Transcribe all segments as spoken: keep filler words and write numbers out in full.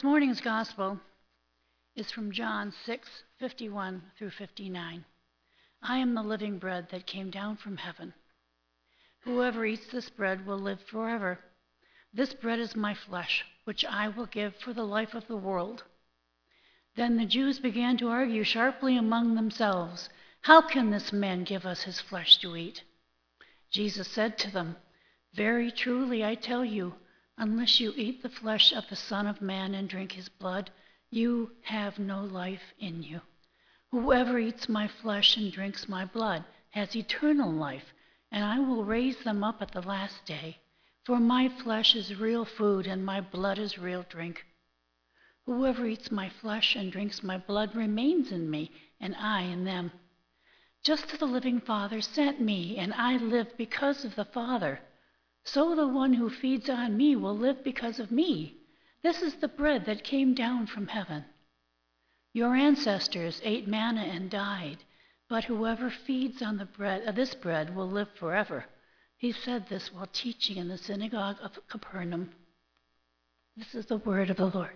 This morning's gospel is from John six fifty-one through fifty-nine. I am the living bread that came down from heaven. Whoever eats this bread will live forever. This bread is my flesh, which I will give for the life of the world. Then the Jews began to argue sharply among themselves, how can this man give us his flesh to eat? Jesus said to them, very truly I tell you, unless you eat the flesh of the Son of Man and drink his blood, you have no life in you. Whoever eats my flesh and drinks my blood has eternal life, and I will raise them up at the last day. For my flesh is real food, and my blood is real drink. Whoever eats my flesh and drinks my blood remains in me, and I in them. Just as the living Father sent me, and I live because of the Father, so the one who feeds on me will live because of me. This is the bread that came down from heaven. Your ancestors ate manna and died, but whoever feeds on the bread, uh, this bread will live forever. He said this while teaching in the synagogue of Capernaum. This is the word of the Lord.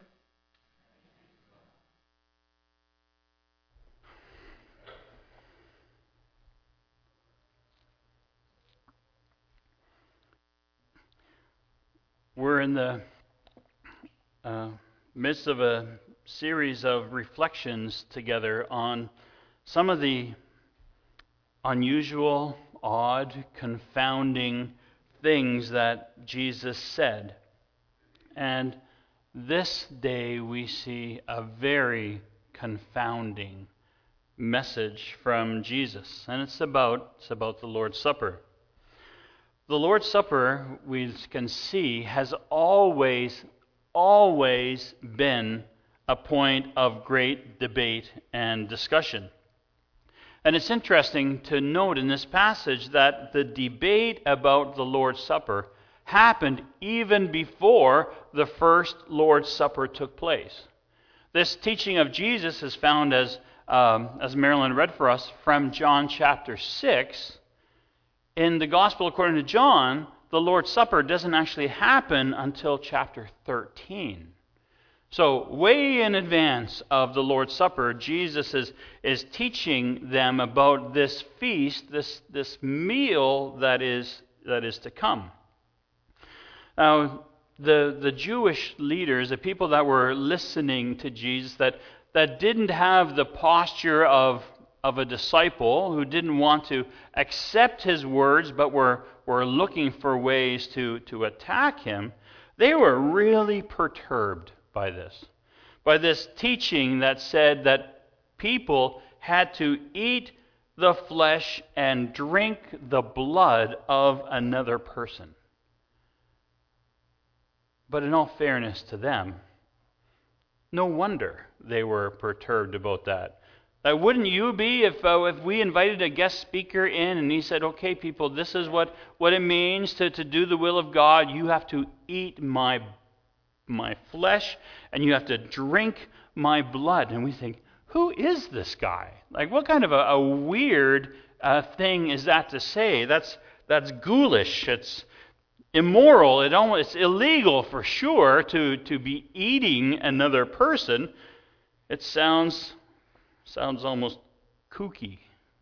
We're in the uh, midst of a series of reflections together on some of the unusual, odd, confounding things that Jesus said. And this day we see a very confounding message from Jesus. And it's about, it's about the Lord's Supper. The Lord's Supper, we can see, has always, always been a point of great debate and discussion. And it's interesting to note in this passage that the debate about the Lord's Supper happened even before the first Lord's Supper took place. This teaching of Jesus is found, as, um, as Marilyn read for us, from John chapter six. In the Gospel according to John, the Lord's Supper doesn't actually happen until chapter thirteen. So way in advance of the Lord's Supper, Jesus is, is teaching them about this feast, this, this meal that is, that is to come. Now, the, the Jewish leaders, the people that were listening to Jesus, that, that didn't have the posture of of a disciple, who didn't want to accept his words but were, were looking for ways to, to attack him, they were really perturbed by this. By this teaching that said that people had to eat the flesh and drink the blood of another person. But in all fairness to them, no wonder they were perturbed about that. Uh, wouldn't you be if uh, if we invited a guest speaker in and he said, okay, people, this is what, what it means to, to do the will of God. You have to eat my, my flesh and you have to drink my blood. And we think, who is this guy? Like, what kind of a, a weird uh, thing is that to say? That's, that's ghoulish. It's immoral. It almost, it's illegal for sure to, to be eating another person. It sounds... Sounds almost kooky.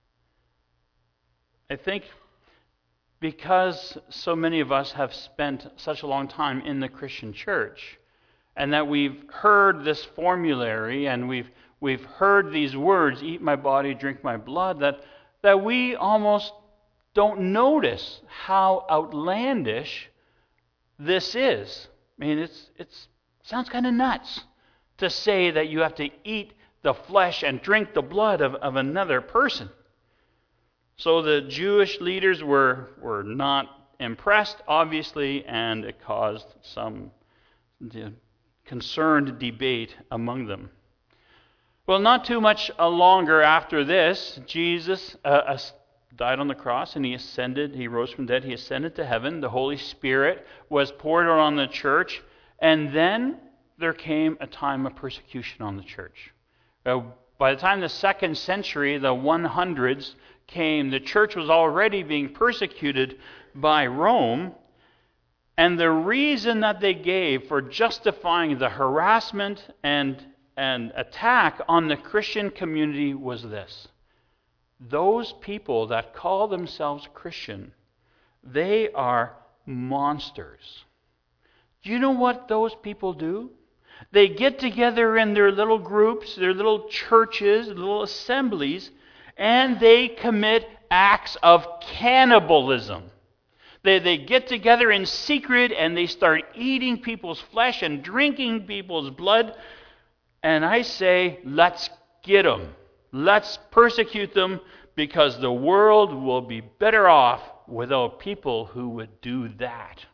I think because so many of us have spent such a long time in the Christian church, and that we've heard this formulary and we've we've heard these words, eat my body, drink my blood, that, that we almost don't notice how outlandish this is. I mean, it's it's it sounds kind of nuts to say that you have to eat the flesh and drink the blood of, of another person. So the Jewish leaders were, were not impressed, obviously, and it caused some concerned debate among them. Well, not too much longer after this, Jesus uh, died on the cross and he ascended, he rose from the dead, he ascended to heaven. The Holy Spirit was poured out on the church, and then there came a time of persecution on the church. Uh, by the time the second century, the hundreds came, the church was already being persecuted by Rome, And the reason that they gave for justifying the harassment and, and attack on the Christian community was this. Those people that call themselves Christian, they are monsters. Do you know what those people do? They get together in their little groups, their little churches, little assemblies, and they commit acts of cannibalism. They, they get together in secret and they start eating people's flesh and drinking people's blood. And I say, let's get them. Let's persecute them, because the world will be better off without people who would do that.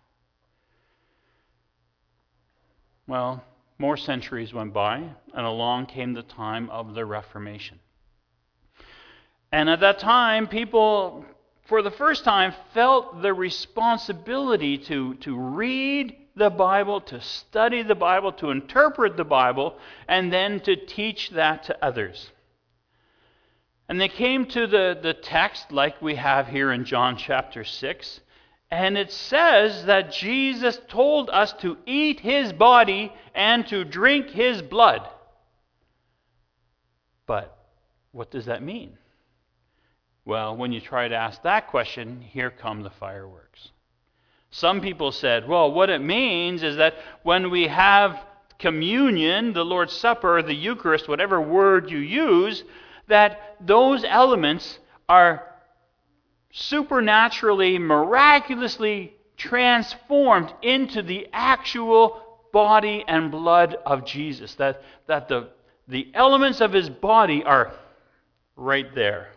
Well, more centuries went by, and along came the time of the Reformation. And at that time, people, for the first time, felt the responsibility to, to read the Bible, to study the Bible, to interpret the Bible, and then to teach that to others. And they came to the, the text like we have here in John chapter six, and it says that Jesus told us to eat His body and to drink His blood. But what does that mean? Well, when you try to ask that question, here come the fireworks. Some people said, well, what it means is that when we have communion, the Lord's Supper, the Eucharist, whatever word you use, that those elements are supernaturally, miraculously transformed into the actual body and blood of Jesus. That, that the, the elements of His body are right there.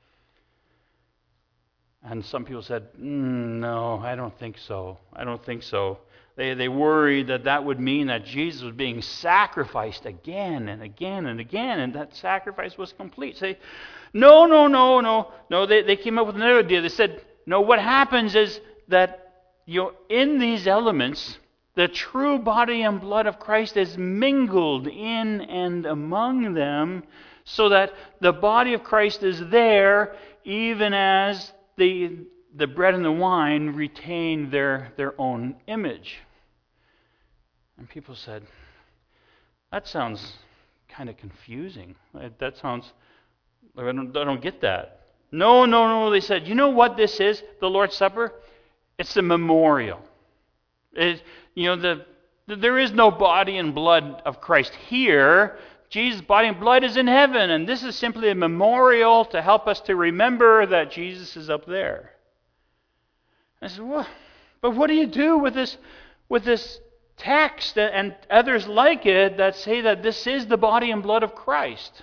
And some people said, mm, no, I don't think so. I don't think so. They, they worried that that would mean that Jesus was being sacrificed again and again and again, and that sacrifice was complete. Say, no, no, no, no. No, they, they came up with another idea. They said, no, what happens is that, you know, in these elements, the true body and blood of Christ is mingled in and among them, so that the body of Christ is there, even as the the bread and the wine retain their, their own image. And people said, that sounds kind of confusing. That sounds, I don't, I don't get that. No, no, no, they said, you know what this is, the Lord's Supper? It's a memorial. It, you know, the, the there is no body and blood of Christ here. Jesus' body and blood is in heaven, and this is simply a memorial to help us to remember that Jesus is up there. I said, well, but what do you do with this, with this text and others like it that say that this is the body and blood of Christ?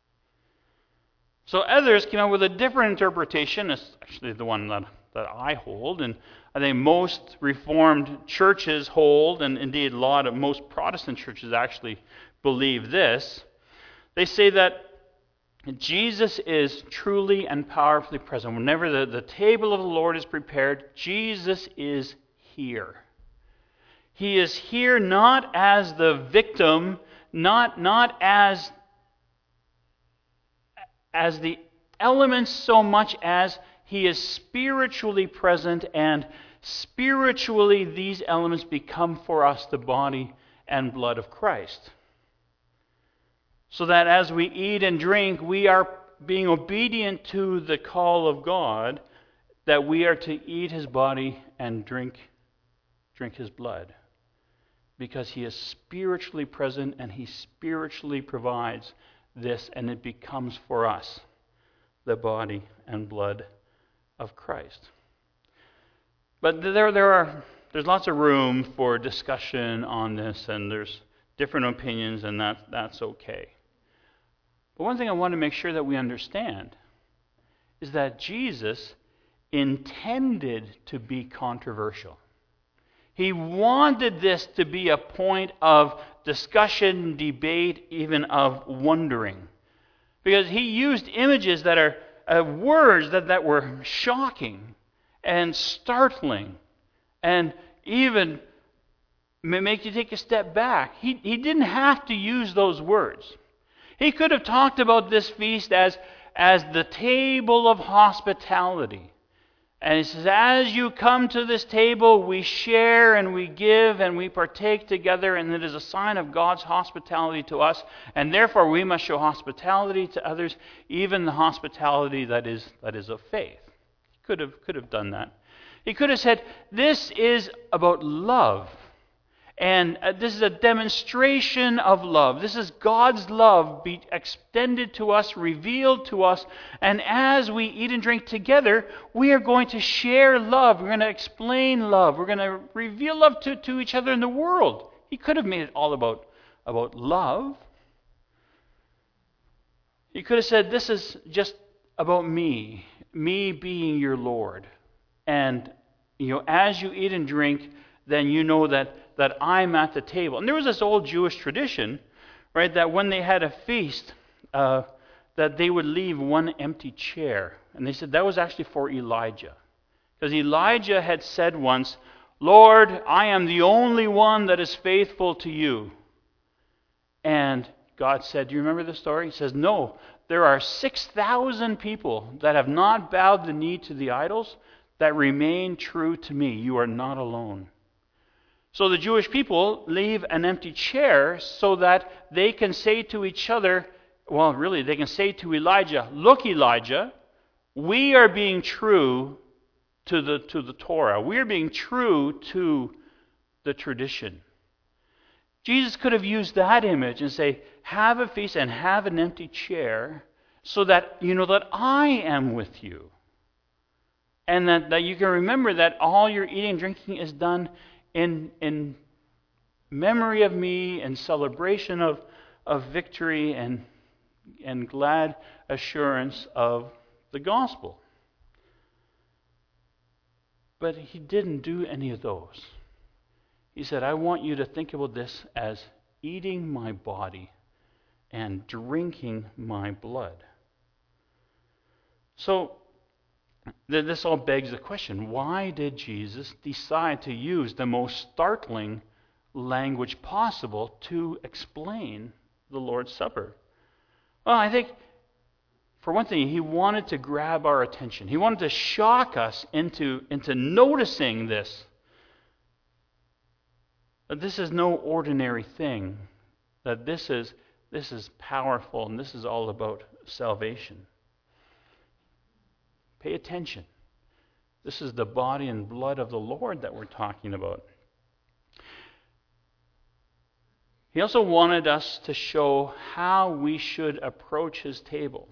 So others came up with a different interpretation. It's actually the one that, that I hold, and I think most Reformed churches hold, and indeed a lot of most Protestant churches actually believe this. They say that Jesus is truly and powerfully present. Whenever the, the table of the Lord is prepared, Jesus is here. He is here not as the victim, not, not as, as the elements so much as He is spiritually present, and spiritually these elements become for us the body and blood of Christ. So that as we eat and drink, we are being obedient to the call of God that we are to eat His body and drink, drink His blood. Because He is spiritually present and He spiritually provides this, and it becomes for us the body and blood of Christ. But there, there are there's lots of room for discussion on this, and there's different opinions, and that, that's okay. But one thing I want to make sure that we understand is that Jesus intended to be controversial. He wanted this to be a point of discussion, debate, even of wondering. Because He used images that are uh, words that, that were shocking and startling and even make you take a step back. He, he didn't have to use those words. He could have talked about this feast as, as the table of hospitality. And he says, as you come to this table, we share and we give and we partake together, and it is a sign of God's hospitality to us, and therefore we must show hospitality to others, even the hospitality that is that is of faith. He could have could have done that. He could have said, this is about love. And uh, this is a demonstration of love. This is God's love be extended to us, revealed to us. And as we eat and drink together, we are going to share love. We're going to explain love. We're going to reveal love to, to each other in the world. He could have made it all about, about love. He could have said, this is just about me, me being your Lord. And you know, as you eat and drink, then you know that that I'm at the table. And there was this old Jewish tradition, right, that when they had a feast, uh, that they would leave one empty chair. And they said that was actually for Elijah. Because Elijah had said once, Lord, I am the only one that is faithful to you. And God said, do you remember the story? He says, no, there are six thousand people that have not bowed the knee to the idols that remain true to me. You are not alone. So the Jewish people leave an empty chair so that they can say to each other, well, really, they can say to Elijah, look, Elijah, we are being true to the, to the Torah. We are being true to the tradition. Jesus could have used that image and say, have a feast and have an empty chair so that you know that I am with you. And that, that you can remember that all your eating and drinking is done In, in memory of me and celebration of, of victory and, and glad assurance of the gospel. But he didn't do any of those. He said, I want you to think about this as eating my body and drinking my blood. So, this all begs the question, why did Jesus decide to use the most startling language possible to explain the Lord's Supper? Well, I think, for one thing, he wanted to grab our attention. He wanted to shock us into, into noticing this. That this is no ordinary thing. That this is, this is powerful and this is all about salvation. Pay attention. This is the body and blood of the Lord that we're talking about. He also wanted us to show how we should approach his table.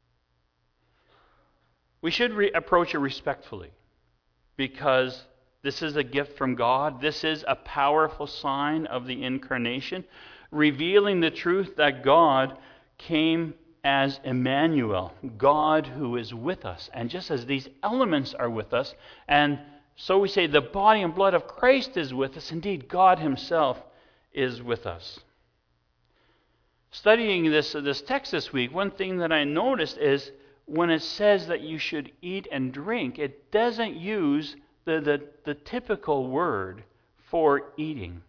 We should re- approach it respectfully because this is a gift from God. This is a powerful sign of the incarnation, revealing the truth that God came as Emmanuel, God who is with us. And just as these elements are with us, and so we say the body and blood of Christ is with us, indeed God himself is with us. Studying this, this text this week, one thing that I noticed is when it says that you should eat and drink, it doesn't use the, the, the typical word for eating.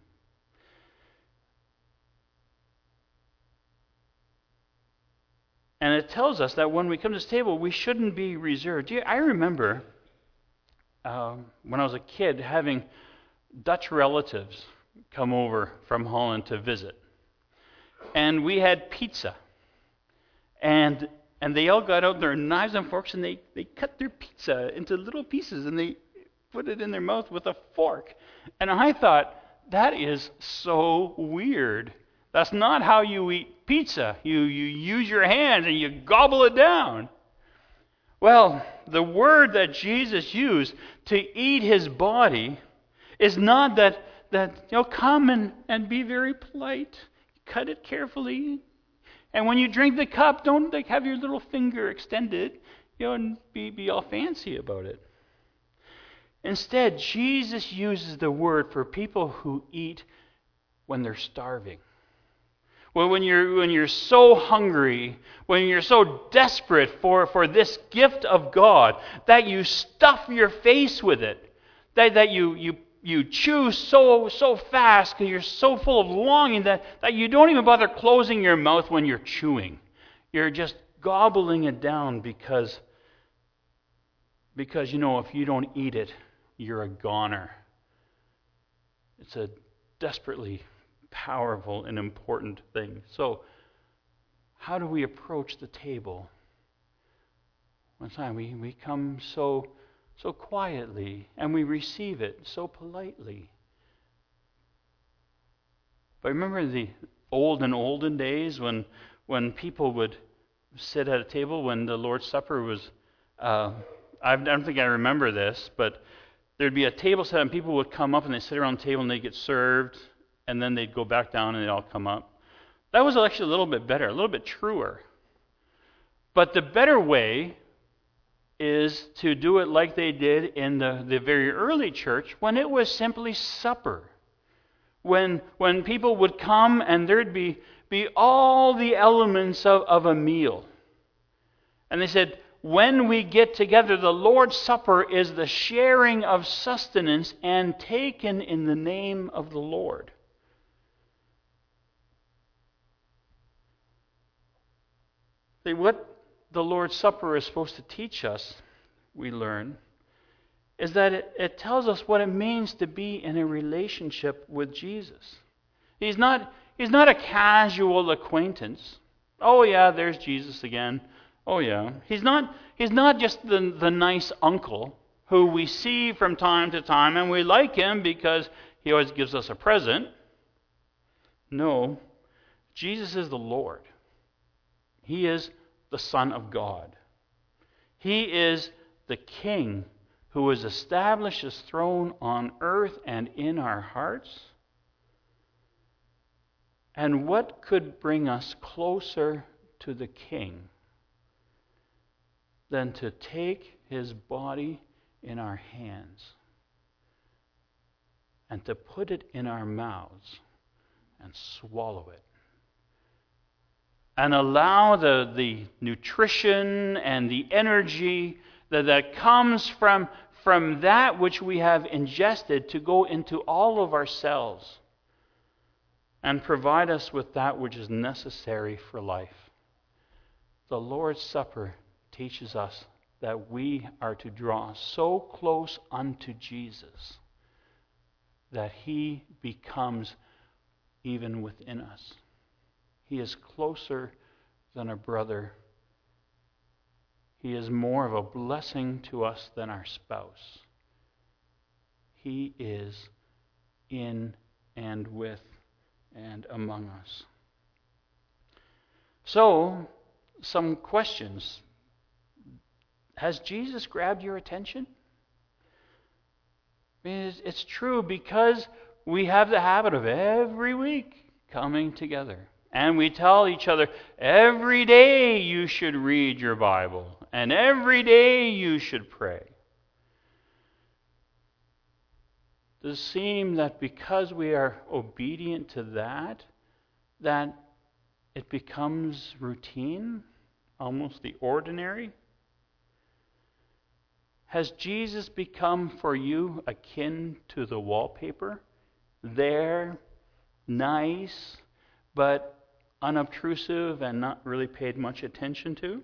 And it tells us that when we come to this table, we shouldn't be reserved. I remember um, when I was a kid having Dutch relatives come over from Holland to visit. And we had pizza. And and they all got out their knives and forks and they, they cut their pizza into little pieces and they put it in their mouth with a fork. And I thought, that is so weird. That's not how you eat pizza. You, you use your hands and you gobble it down. Well, the word that Jesus used to eat his body is not that, that you know, come and, and be very polite. Cut it carefully. And when you drink the cup, don't like have your little finger extended, you know, and be, be all fancy about it. Instead, Jesus uses the word for people who eat when they're starving. Well, when you're when you're so hungry, when you're so desperate for, for this gift of God, that you stuff your face with it, that, that you, you you chew so so fast because you're so full of longing that, that you don't even bother closing your mouth when you're chewing. You're just gobbling it down because Because, you know, if you don't eat it, you're a goner. It's a desperately powerful and important thing. So, how do we approach the table? One time we, we come so so quietly, and we receive it so politely. But remember the old and olden days when when people would sit at a table when the Lord's Supper was, uh, I don't think I remember this, but there'd be a table set and people would come up and they'd sit around the table and they'd get served, and then they'd go back down and they'd all come up. That was actually a little bit better, a little bit truer. But the better way is to do it like they did in the, the very early church, when it was simply supper. When when people would come and there'd be, be all the elements of, of a meal. And they said, when we get together, the Lord's Supper is the sharing of sustenance and taken in the name of the Lord. See, what the Lord's Supper is supposed to teach us, we learn, is that it, it tells us what it means to be in a relationship with Jesus. He's not, he's not a casual acquaintance. Oh yeah, there's Jesus again. Oh yeah. He's not, he's not just the, the nice uncle who we see from time to time and we like him because he always gives us a present. No, Jesus is the Lord. He is the Son of God. He is the King who has established his throne on earth and in our hearts. And what could bring us closer to the King than to take his body in our hands and to put it in our mouths and swallow it? And allow the, the nutrition and the energy that, that comes from, from that which we have ingested to go into all of our cells and provide us with that which is necessary for life. The Lord's Supper teaches us that we are to draw so close unto Jesus that he becomes even within us. He is closer than a brother. He is more of a blessing to us than our spouse. He is in and with and among us. So, some questions. Has Jesus grabbed your attention? I mean, it's, it's true because we have the habit of every week coming together. And we tell each other, every day you should read your Bible. And every day you should pray. Does it seem that because we are obedient to that, that it becomes routine? Almost the ordinary? Has Jesus become for you akin to the wallpaper? There, nice, but unobtrusive and not really paid much attention to?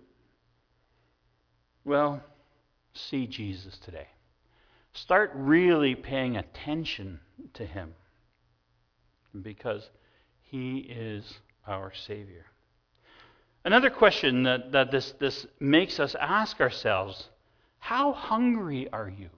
Well, see Jesus today. Start really paying attention to him because he is our Savior. Another question that, that this, this makes us ask ourselves, how hungry are you?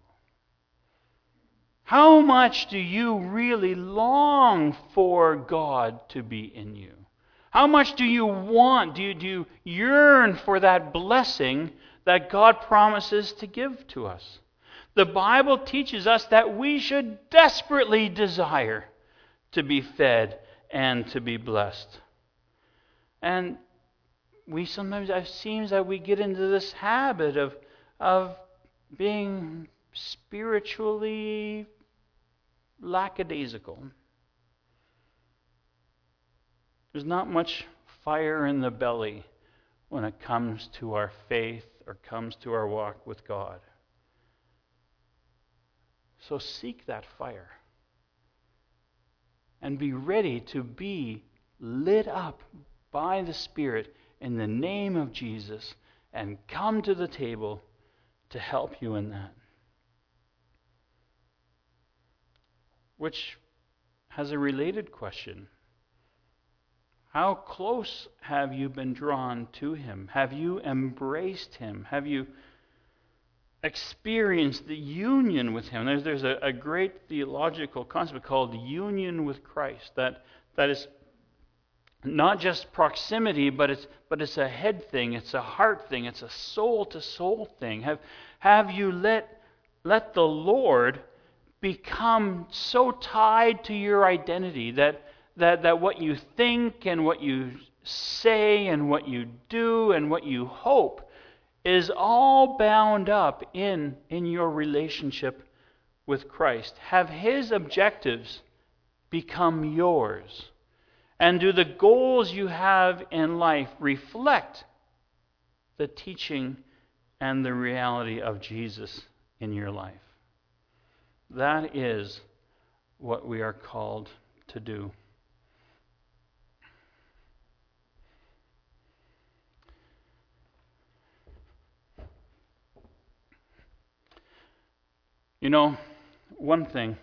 How much do you really long for God to be in you? How much do you want, do you, do you yearn for that blessing that God promises to give to us? The Bible teaches us that we should desperately desire to be fed and to be blessed. And we sometimes, it seems that we get into this habit of, of being spiritually lackadaisical. There's not much fire in the belly when it comes to our faith or comes to our walk with God. So seek that fire and be ready to be lit up by the Spirit in the name of Jesus and come to the table to help you in that. Which has a related question. How close have you been drawn to Him? Have you embraced Him? Have you experienced the union with Him? There's, there's a, a great theological concept called union with Christ. That, that is not just proximity, but it's, but it's a head thing, it's a heart thing, it's a soul-to-soul thing. Have, have you let, let the Lord become so tied to your identity that That, that what you think and what you say and what you do and what you hope is all bound up in, in your relationship with Christ? Have His objectives become yours? And do the goals you have in life reflect the teaching and the reality of Jesus in your life? That is what we are called to do. You know, one thing,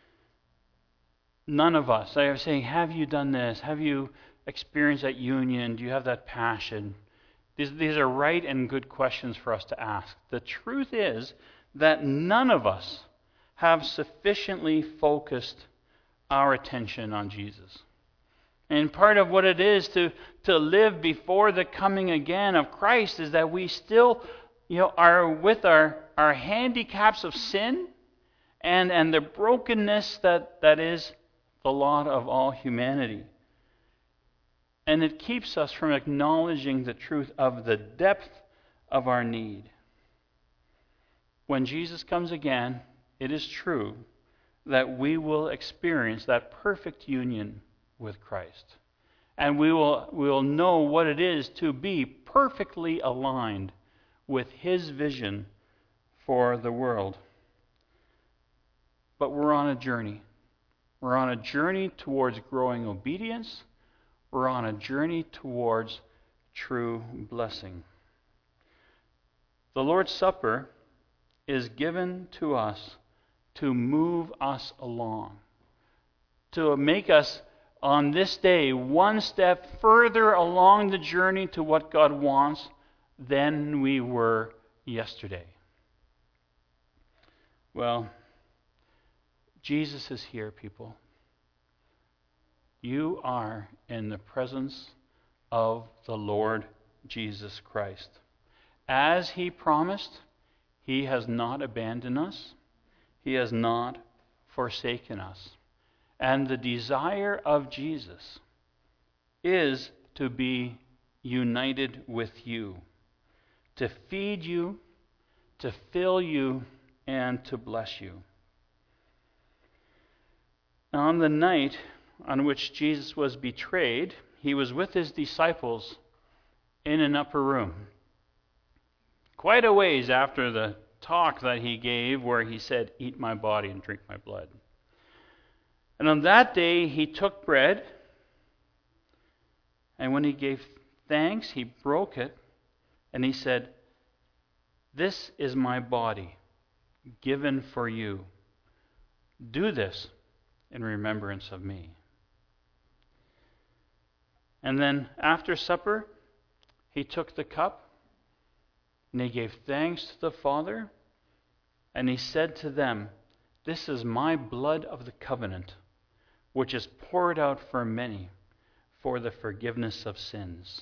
none of us, I was saying, have you done this? Have you experienced that union? Do you have that passion? These, these are right and good questions for us to ask. The truth is that none of us have sufficiently focused our attention on Jesus. And part of what it is to, to live before the coming again of Christ is that we still, you know, are with our, our handicaps of sin and, and the brokenness that, that is the lot of all humanity. And it keeps us from acknowledging the truth of the depth of our need. When Jesus comes again, it is true that we will experience that perfect union with Christ. And we will, we will know what it is to be perfectly aligned with His vision for the world. But we're on a journey. We're on a journey towards growing obedience. We're on a journey towards true blessing. The Lord's Supper is given to us to move us along, to make us on this day one step further along the journey to what God wants than we were yesterday. Well, Jesus is here, people. You are in the presence of the Lord Jesus Christ. As He promised, He has not abandoned us. He has not forsaken us. And the desire of Jesus is to be united with you, to feed you, to fill you, and to bless you. On the night on which Jesus was betrayed, He was with His disciples in an upper room, quite a ways after the talk that He gave where He said, "Eat my body and drink my blood." And on that day He took bread, and when He gave thanks, He broke it, and He said, "This is my body, given for you. Do this in remembrance of me." And then after supper, He took the cup, and He gave thanks to the Father, and He said to them, "This is my blood of the covenant, which is poured out for many for the forgiveness of sins.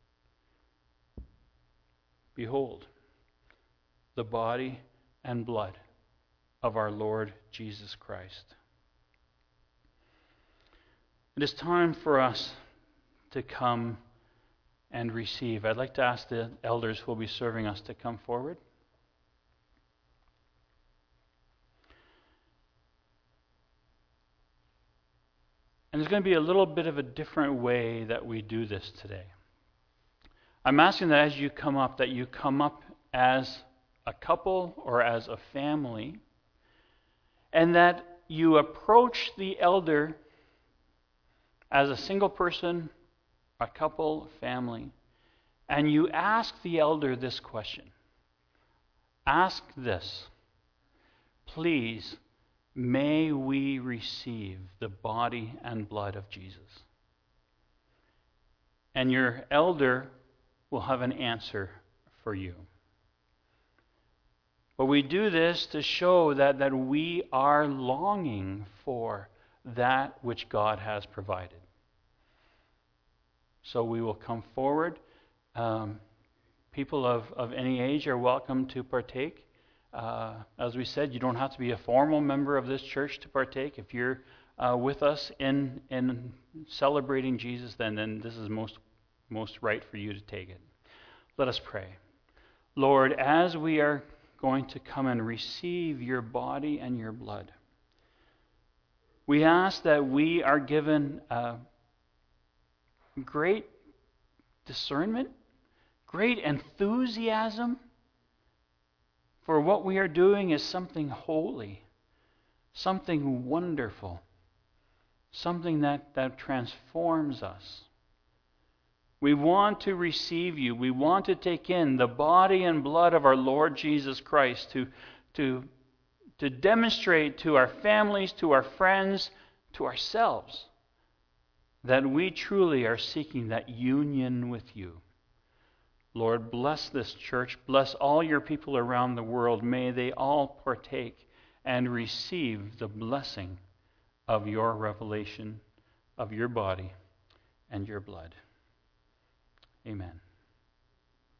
Behold, the body and blood of our Lord Jesus Christ." It is time for us to come and receive. I'd like to ask the elders who will be serving us to come forward. And there's going to be a little bit of a different way that we do this today. I'm asking that as you come up, that you come up as a couple or as a family, and that you approach the elder as a single person, a couple, family, and you ask the elder this question: ask this: please, may we receive the body and blood of Jesus. And your elder will have an answer for you. But we do this to show that, that we are longing for that which God has provided. So we will come forward. Um, people of, of any age are welcome to partake. Uh, as we said, you don't have to be a formal member of this church to partake. If you're uh, with us in in celebrating Jesus, then, then this is most, most right for you to take it. Let us pray. Lord, as we are going to come and receive your body and your blood, we ask that we are given uh, great discernment, great enthusiasm for what we are doing is something holy, something wonderful, something that, that transforms us. We want to receive you. We want to take in the body and blood of our Lord Jesus Christ to, to, to demonstrate to our families, to our friends, to ourselves, that we truly are seeking that union with you. Lord, bless this church. Bless all your people around the world. May they all partake and receive the blessing of your revelation of your body and your blood. Amen.